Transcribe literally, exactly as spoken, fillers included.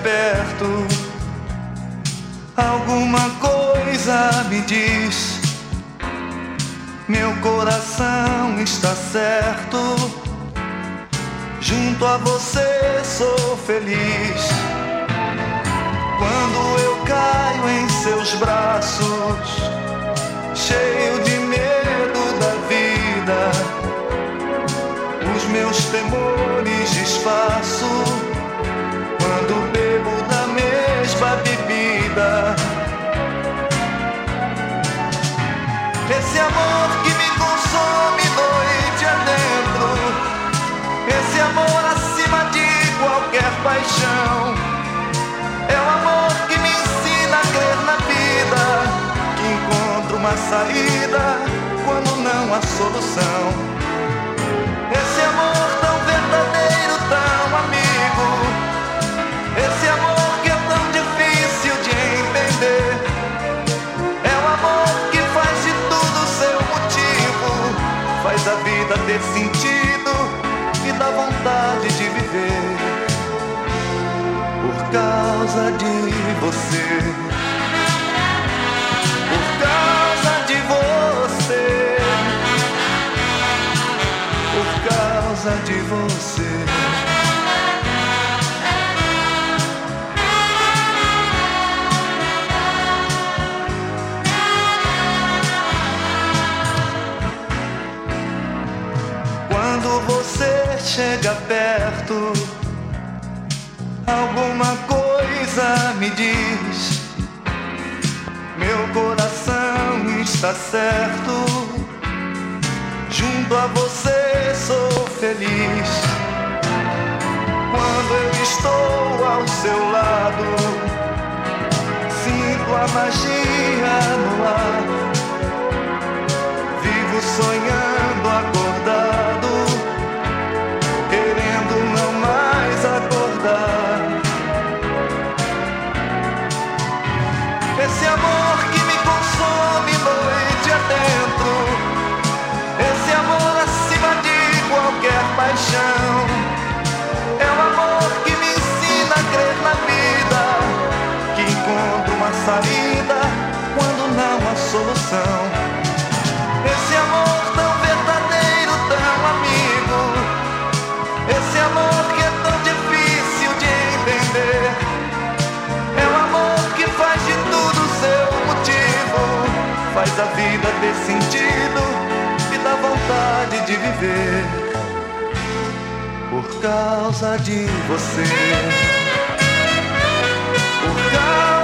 perto, alguma coisa me diz, meu coração está certo, junto a você sou feliz. Quando eu caio em seus braços, cheio de medo da vida, os meus temores disfarço quando bebo da mesma bebida. Esse amor que me consome noite adentro, esse amor acima de qualquer paixão, é o amor que me ensina a crer na vida, que encontra uma saída quando não há solução. Esse amor tão verdadeiro, tão amigo, esse amor que é tão difícil de entender, é o amor que faz de tudo seu motivo, faz a vida ter sentido e dá vontade de viver. Por causa de você, por causa de você, por causa de você. Quando você chega perto, alguma coisa me diz, meu coração está certo, junto a você sou feliz. Quando eu estou ao seu lado, sinto a magia no ar, vivo sonhando acordado, querendo não mais acordar. Esse amor que me consome noite adentro, esse amor acima de qualquer paixão, é o amor que me ensina a crer na vida, que encontra uma saída quando não há solução. Esse amor tão verdadeiro, tão amigo, esse amor que é tão difícil de entender, é o amor que faz de tudo seu motivo, faz a vida ter sentido e dá vontade de viver. Por causa de você, por causa